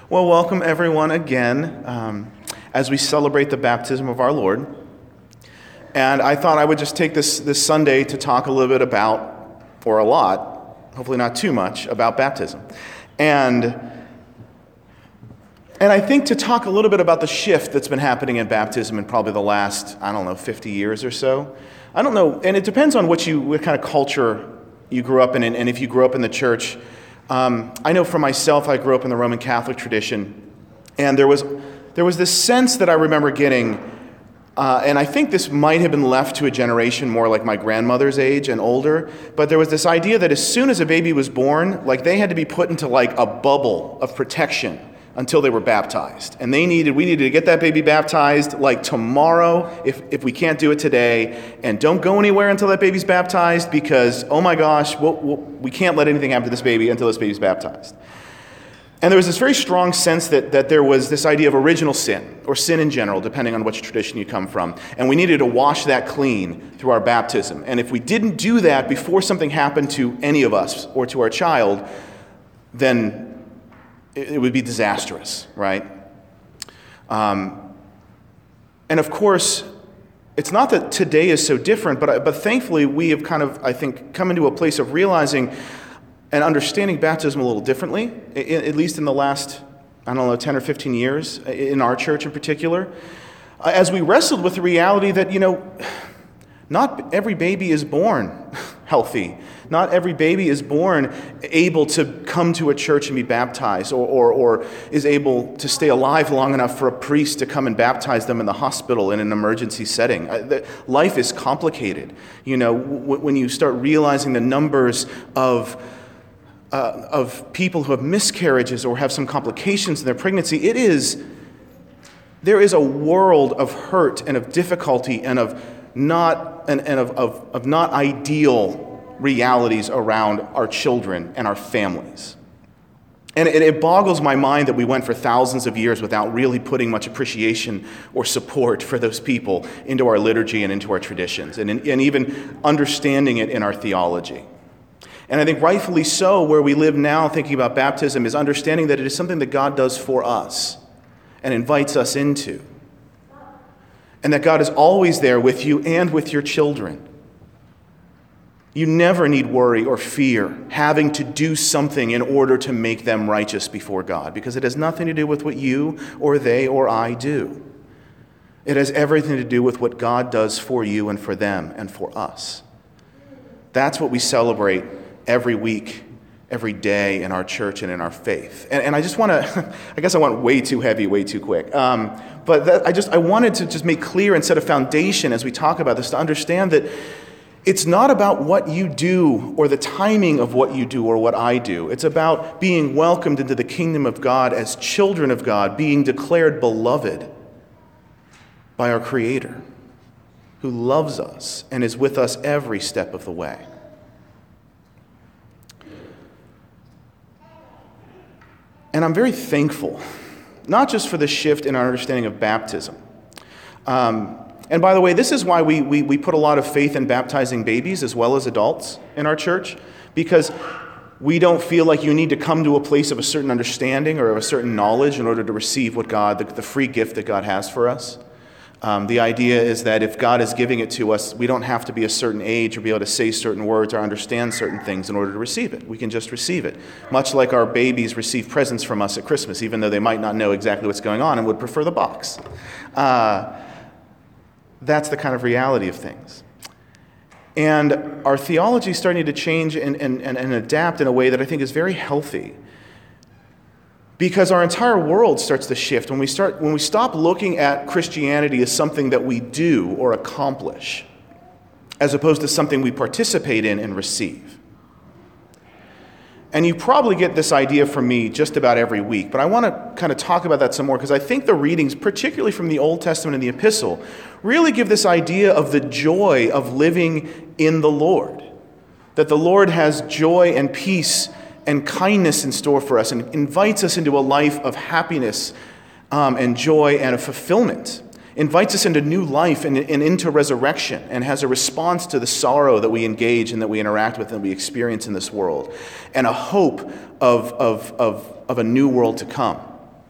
Well, welcome everyone again as we celebrate the baptism of our Lord. And I thought I would just take this Sunday to talk a little bit about, or a lot, hopefully not too much, about baptism. And I think to talk a little bit about the shift that's been happening in baptism in probably the last, 50 years or so. I don't know, and it depends on what kind of culture you grew up in, and if you grew up in the church. I know for myself, I grew up in the Roman Catholic tradition, and there was this sense that I remember getting, and I think this might have been left to a generation more like my grandmother's age and older, but there was this idea that as soon as a baby was born, like they had to be put into like a bubble of protection until they were baptized. And we needed to get that baby baptized like tomorrow if we can't do it today. And don't go anywhere until that baby's baptized because, oh my gosh, we can't let anything happen to this baby until this baby's baptized. And there was this very strong sense that there was this idea of original sin, or sin in general, depending on which tradition you come from. And we needed to wash that clean through our baptism. And if we didn't do that before something happened to any of us or to our child, then it would be disastrous, right? And of course, it's not that today is so different, but thankfully we have kind of, I think, come into a place of realizing and understanding baptism a little differently, at least in the last, 10 or 15 years, in our church in particular, as we wrestled with the reality that, not every baby is born healthy. Not every baby is born able to come to a church and be baptized or is able to stay alive long enough for a priest to come and baptize them in the hospital in an emergency setting. Life is complicated. When you start realizing the numbers of people who have miscarriages or have some complications in their pregnancy, there is a world of hurt and of difficulty and of not ideal realities around our children and our families. And it boggles my mind that we went for thousands of years without really putting much appreciation or support for those people into our liturgy and into our traditions, and even understanding it in our theology. And I think rightfully so, where we live now thinking about baptism is understanding that it is something that God does for us and invites us into. And that God is always there with you and with your children. You never need worry or fear having to do something in order to make them righteous before God, because it has nothing to do with what you or they or I do. It has everything to do with what God does for you and for them and for us. That's what we celebrate every week, every day in our church and in our faith. And I just want to, I guess I went way too heavy, way too quick. But I wanted to just make clear and set a foundation as we talk about this to understand that it's not about what you do or the timing of what you do or what I do. It's about being welcomed into the kingdom of God as children of God, being declared beloved by our Creator, who loves us and is with us every step of the way. And I'm very thankful, not just for the shift in our understanding of baptism. And by the way, this is why we put a lot of faith in baptizing babies as well as adults in our church, because we don't feel like you need to come to a place of a certain understanding or of a certain knowledge in order to receive what God, the free gift that God has for us. The idea is that if God is giving it to us, we don't have to be a certain age or be able to say certain words or understand certain things in order to receive it. We can just receive it. Much like our babies receive presents from us at Christmas, even though they might not know exactly what's going on and would prefer the box. That's the kind of reality of things. And our theology is starting to change and adapt in a way that I think is very healthy. Because our entire world starts to shift when we stop looking at Christianity as something that we do or accomplish, as opposed to something we participate in and receive. And you probably get this idea from me just about every week, but I want to kind of talk about that some more because I think the readings, particularly from the Old Testament and the Epistle, really give this idea of the joy of living in the Lord. That the Lord has joy and peace and kindness in store for us and invites us into a life of happiness and joy and of fulfillment. Invites us into new life and into resurrection, and has a response to the sorrow that we engage and that we interact with and we experience in this world, and a hope of a new world to come.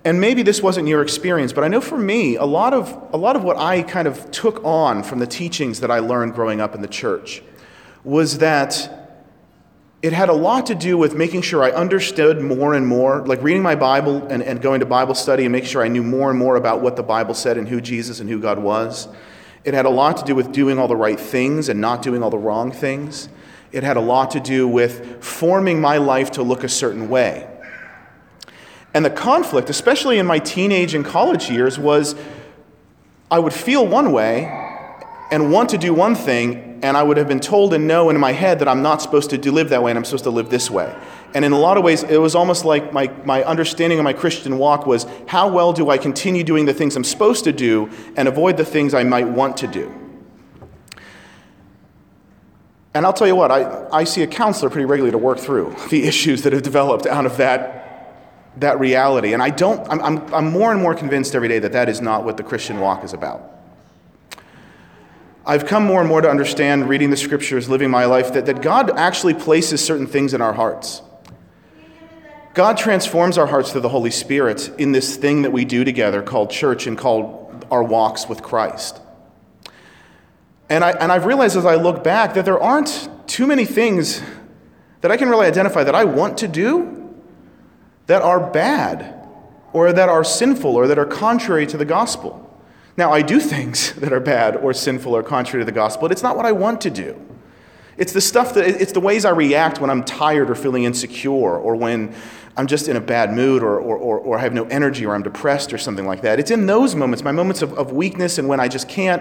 And maybe this wasn't your experience, but I know for me, a lot of what I kind of took on from the teachings that I learned growing up in the church was that it had a lot to do with making sure I understood more and more, like reading my Bible and going to Bible study and making sure I knew more and more about what the Bible said and who Jesus and who God was. It had a lot to do with doing all the right things and not doing all the wrong things. It had a lot to do with forming my life to look a certain way. And the conflict, especially in my teenage and college years, was I would feel one way and want to do one thing, and I would have been told and know in my head that I'm not supposed to live that way and I'm supposed to live this way. And in a lot of ways, it was almost like my understanding of my Christian walk was, how well do I continue doing the things I'm supposed to do and avoid the things I might want to do? And I'll tell you what, I see a counselor pretty regularly to work through the issues that have developed out of that reality. And I'm more and more convinced every day that that is not what the Christian walk is about. I've come more and more to understand, reading the scriptures, living my life, that God actually places certain things in our hearts. God transforms our hearts through the Holy Spirit in this thing that we do together called church and called our walks with Christ. And I've realized as I look back that there aren't too many things that I can really identify that I want to do that are bad or that are sinful or that are contrary to the gospel. Now, I do things that are bad or sinful or contrary to the gospel, but it's not what I want to do. It's the ways I react when I'm tired or feeling insecure or when I'm just in a bad mood or I have no energy or I'm depressed or something like that. It's in those moments, my moments of weakness and when I just can't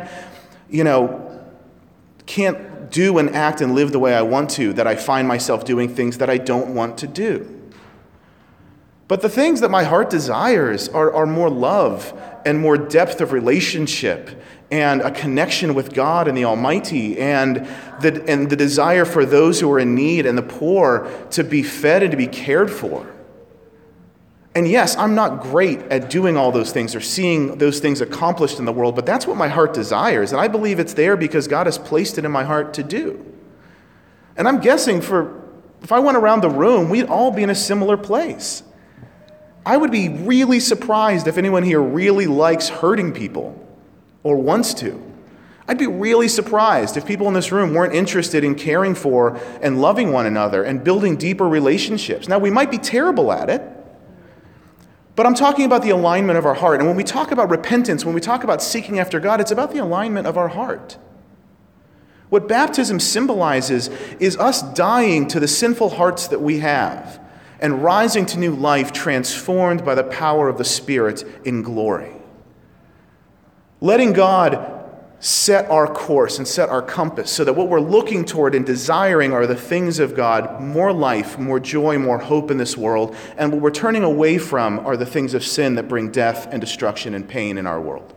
do and act and live the way I want to, that I find myself doing things that I don't want to do. But the things that my heart desires are more love and more depth of relationship and a connection with God and the Almighty and the desire for those who are in need and the poor to be fed and to be cared for. And yes, I'm not great at doing all those things or seeing those things accomplished in the world, but that's what my heart desires. And I believe it's there because God has placed it in my heart to do. And I'm guessing if I went around the room, we'd all be in a similar place. I would be really surprised if anyone here really likes hurting people or wants to. I'd be really surprised if people in this room weren't interested in caring for and loving one another and building deeper relationships. Now, we might be terrible at it, but I'm talking about the alignment of our heart. And when we talk about repentance, when we talk about seeking after God, it's about the alignment of our heart. What baptism symbolizes is us dying to the sinful hearts that we have and rising to new life transformed by the power of the Spirit in glory. Letting God set our course and set our compass so that what we're looking toward and desiring are the things of God, more life, more joy, more hope in this world, and what we're turning away from are the things of sin that bring death and destruction and pain in our world.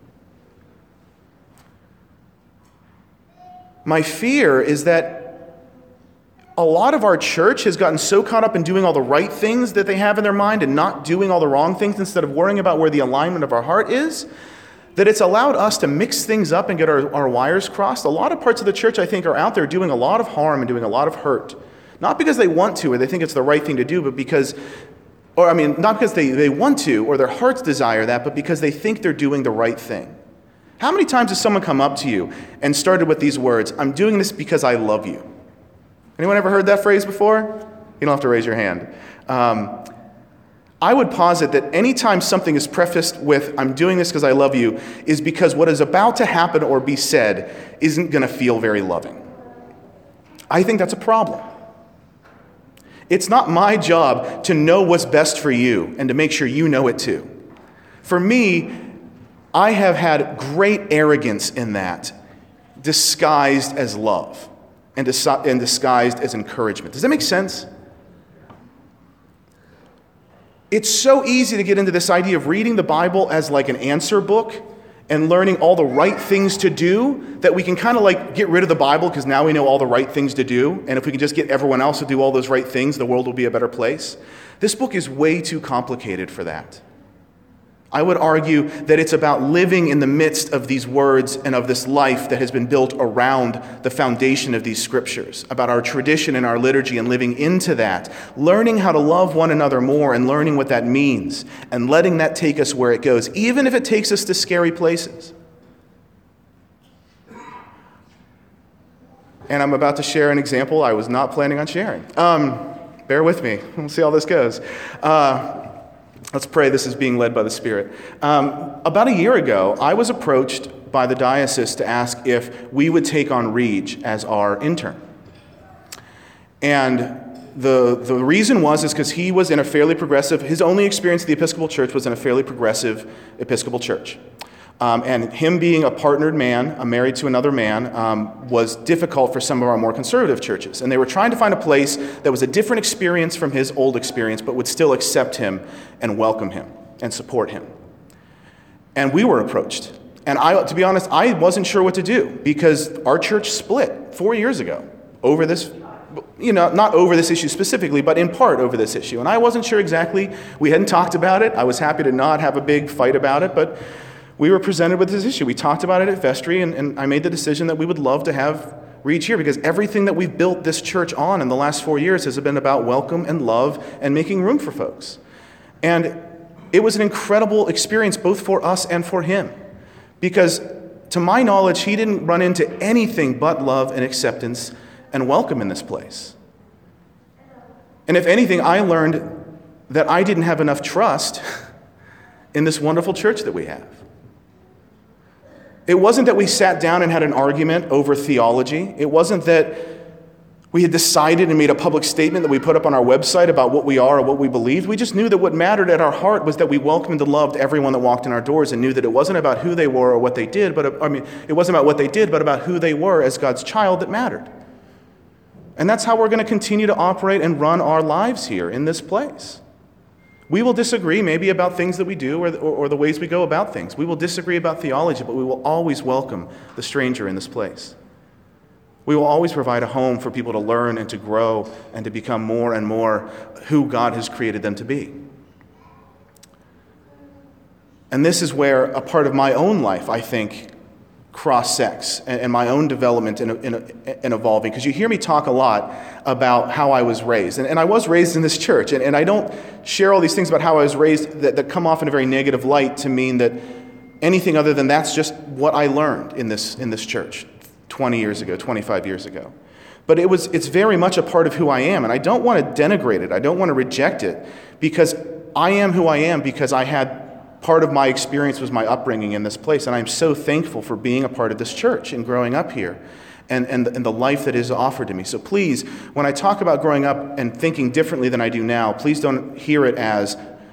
My fear is that a lot of our church has gotten so caught up in doing all the right things that they have in their mind and not doing all the wrong things instead of worrying about where the alignment of our heart is, that it's allowed us to mix things up and get our wires crossed. A lot of parts of the church, I think, are out there doing a lot of harm and doing a lot of hurt. Not because they want to or they think it's the right thing to do, but not because they want to or their hearts desire that, but because they think they're doing the right thing. How many times has someone come up to you and started with these words, "I'm doing this because I love you"? Anyone ever heard that phrase before? You don't have to raise your hand. I would posit that anytime something is prefaced with, "I'm doing this because I love you," is because what is about to happen or be said isn't going to feel very loving. I think that's a problem. It's not my job to know what's best for you and to make sure you know it too. For me, I have had great arrogance in that, disguised as love and disguised as encouragement. Does that make sense? It's so easy to get into this idea of reading the Bible as like an answer book and learning all the right things to do that we can kind of like get rid of the Bible because now we know all the right things to do. And if we can just get everyone else to do all those right things, the world will be a better place. This book is way too complicated for that. I would argue that it's about living in the midst of these words and of this life that has been built around the foundation of these scriptures, about our tradition and our liturgy and living into that, learning how to love one another more and learning what that means and letting that take us where it goes, even if it takes us to scary places. And I'm about to share an example I was not planning on sharing. Bear with me. We'll see how this goes. Let's pray this is being led by the Spirit. About a year ago, I was approached by the diocese to ask if we would take on Reg as our intern. And the reason is because he was in a fairly progressive, his only experience at the Episcopal Church was in a fairly progressive Episcopal Church. And him being a partnered man, married to another man, was difficult for some of our more conservative churches. And they were trying to find a place that was a different experience from his old experience, but would still accept him and welcome him and support him. And we were approached. And to be honest, I wasn't sure what to do because our church split 4 years ago over this, not over this issue specifically, but in part over this issue. And I wasn't sure exactly. We hadn't talked about it. I was happy to not have a big fight about it, but we were presented with this issue. We talked about it at vestry, and I made the decision that we would love to have Reg here because everything that we've built this church on in the last 4 years has been about welcome and love and making room for folks. And it was an incredible experience both for us and for him because, to my knowledge, he didn't run into anything but love and acceptance and welcome in this place. And if anything, I learned that I didn't have enough trust in this wonderful church that we have. It wasn't that we sat down and had an argument over theology. It wasn't that we had decided and made a public statement that we put up on our website about what we are or what we believed. We just knew that what mattered at our heart was that we welcomed and loved everyone that walked in our doors and knew that it wasn't about who they were or what they did, it wasn't about what they did, but about who they were as God's child that mattered. And that's how we're going to continue to operate and run our lives here in this place. We will disagree maybe about things that we do or the ways we go about things. We will disagree about theology, but we will always welcome the stranger in this place. We will always provide a home for people to learn and to grow and to become more and more who God has created them to be. And this is where a part of my own life, I think, cross-sects and my own development in evolving. Because you hear me talk a lot about how I was raised. And I was raised in this church. And I don't share all these things about how I was raised that come off in a very negative light to mean that anything other than that's just what I learned in this church 20 years ago, 25 years ago. But it's very much a part of who I am. And I don't want to denigrate it. I don't want to reject it. Because I am who I am because I had part of my experience was my upbringing in this place, and I'm so thankful for being a part of this church and growing up here and the life that is offered to me. So please, when I talk about growing up and thinking differently than I do now, please don't hear it as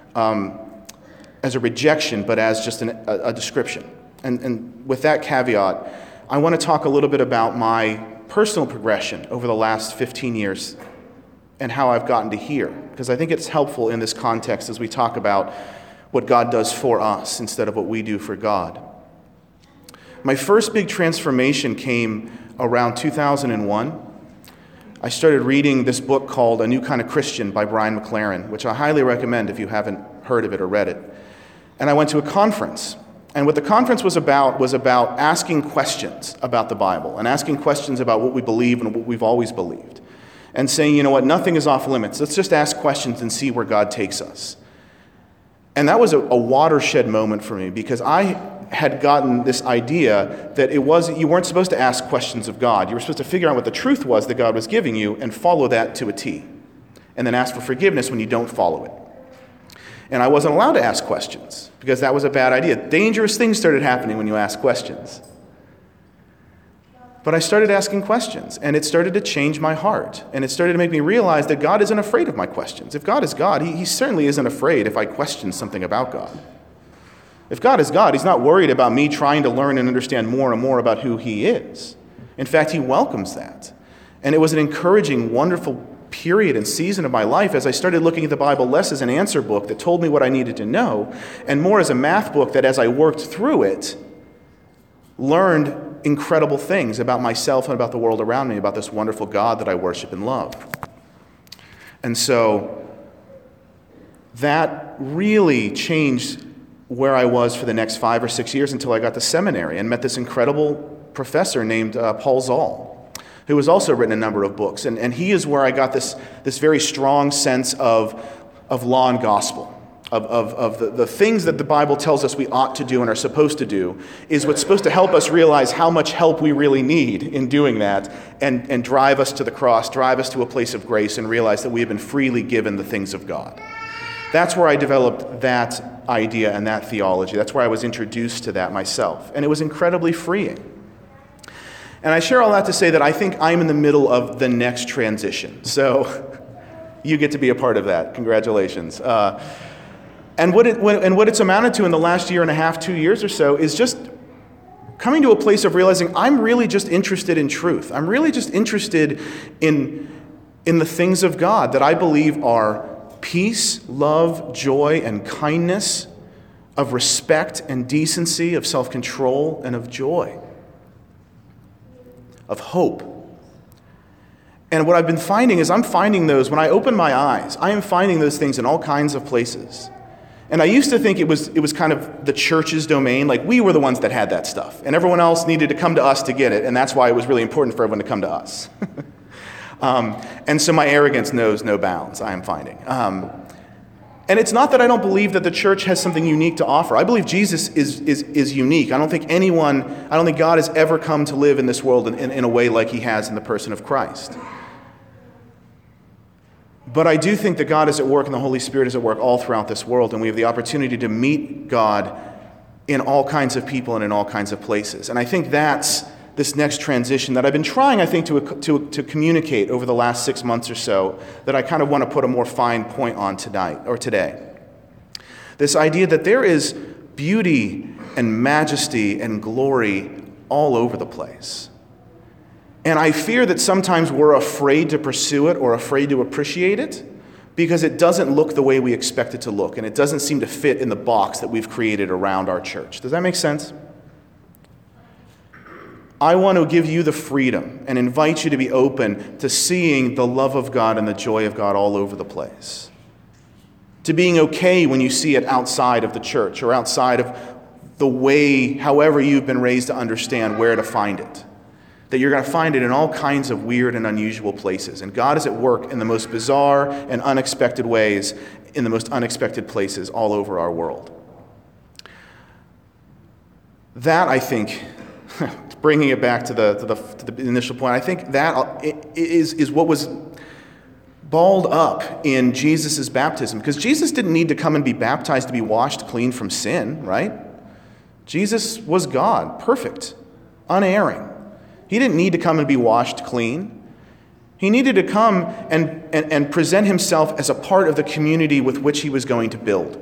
a rejection, but as just a description. And with that caveat, I want to talk a little bit about my personal progression over the last 15 years and how I've gotten to here, because I think it's helpful in this context as we talk about what God does for us instead of what we do for God. My first big transformation came around 2001. I started reading this book called A New Kind of Christian by Brian McLaren, which I highly recommend if you haven't heard of it or read it. And I went to a conference. And what the conference was about asking questions about the Bible and asking questions about what we believe and what we've always believed. And saying, you know what, nothing is off limits. Let's just ask questions and see where God takes us. And that was a watershed moment for me because I had gotten this idea that you weren't supposed to ask questions of God. You were supposed to figure out what the truth was that God was giving you and follow that to a T. And then ask for forgiveness when you don't follow it. And I wasn't allowed to ask questions because that was a bad idea. Dangerous things started happening when you ask questions. But I started asking questions, and it started to change my heart. And it started to make me realize that God isn't afraid of my questions. If God is God, he certainly isn't afraid if I question something about God. If God is God, he's not worried about me trying to learn and understand more and more about who he is. In fact, he welcomes that. And it was an encouraging, wonderful period and season of my life as I started looking at the Bible less as an answer book that told me what I needed to know, and more as a math book that as I worked through it, learned incredible things about myself and about the world around me, about this wonderful God that I worship and love. And so that really changed where I was for the next 5 or 6 years until I got to seminary and met this incredible professor named Paul Zoll, who has also written a number of books. And he is where I got this very strong sense of law and gospel, of the things that the Bible tells us we ought to do and are supposed to do, is what's supposed to help us realize how much help we really need in doing that, and drive us to the cross, drive us to a place of grace, and realize that we have been freely given the things of God. That's where I developed that idea and that theology. That's where I was introduced to that myself. And it was incredibly freeing. And I share all that to say that I think I'm in the middle of the next transition. So you get to be a part of that. Congratulations. And what it's amounted to in the last year and a half, 2 years or so, is just coming to a place of realizing I'm really just interested in truth. I'm really just interested in the things of God that I believe are peace, love, joy, and kindness, of respect and decency, of self-control, and of joy, of hope. And what I've been finding is I'm finding those, when I open my eyes, I am finding those things in all kinds of places. And I used to think it was kind of the church's domain, like we were the ones that had that stuff, and everyone else needed to come to us to get it, and that's why it was really important for everyone to come to us. And so my arrogance knows no bounds, I am finding. And it's not that I don't believe that the church has something unique to offer. I believe Jesus is unique. I don't think God has ever come to live in this world in a way like he has in the person of Christ. But I do think that God is at work and the Holy Spirit is at work all throughout this world, and we have the opportunity to meet God in all kinds of people and in all kinds of places. And I think that's this next transition that I've been trying, I think, to communicate over the last 6 months or so, that I kind of want to put a more fine point on today. This idea that there is beauty and majesty and glory all over the place. And I fear that sometimes we're afraid to pursue it or afraid to appreciate it because it doesn't look the way we expect it to look, and it doesn't seem to fit in the box that we've created around our church. Does that make sense? I want to give you the freedom and invite you to be open to seeing the love of God and the joy of God all over the place. To being okay when you see it outside of the church or outside of the way, however you've been raised to understand where to find it. That you're going to find it in all kinds of weird and unusual places. And God is at work in the most bizarre and unexpected ways, in the most unexpected places all over our world. That, I think, bringing it back to the initial point, I think that is what was balled up in Jesus' baptism. Because Jesus didn't need to come and be baptized to be washed clean from sin, right? Jesus was God, perfect, unerring. He didn't need to come and be washed clean. He needed to come and present himself as a part of the community with which he was going to build.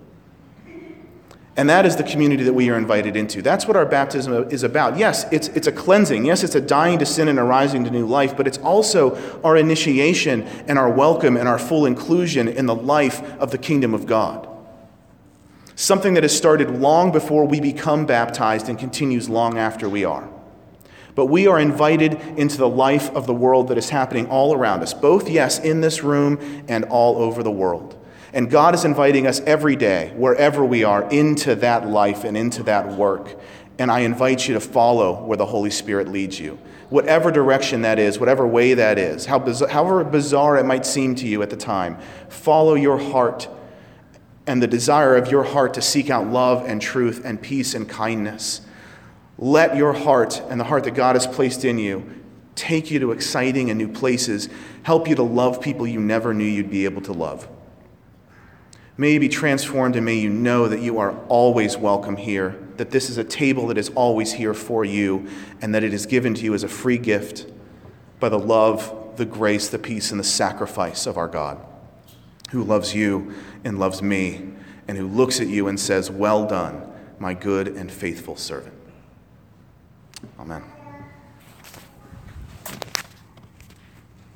And that is the community that we are invited into. That's what our baptism is about. Yes, it's a cleansing. Yes, it's a dying to sin and a rising to new life, but it's also our initiation and our welcome and our full inclusion in the life of the kingdom of God. Something that has started long before we become baptized and continues long after we are. But we are invited into the life of the world that is happening all around us, both, yes, in this room and all over the world. And God is inviting us every day, wherever we are, into that life and into that work. And I invite you to follow where the Holy Spirit leads you. Whatever direction that is, whatever way that is, however bizarre it might seem to you at the time, follow your heart and the desire of your heart to seek out love and truth and peace and kindness. Let your heart and the heart that God has placed in you take you to exciting and new places, help you to love people you never knew you'd be able to love. May you be transformed, and may you know that you are always welcome here, that this is a table that is always here for you, and that it is given to you as a free gift by the love, the grace, the peace, and the sacrifice of our God, who loves you and loves me, and who looks at you and says, "Well done, my good and faithful servant." Amen.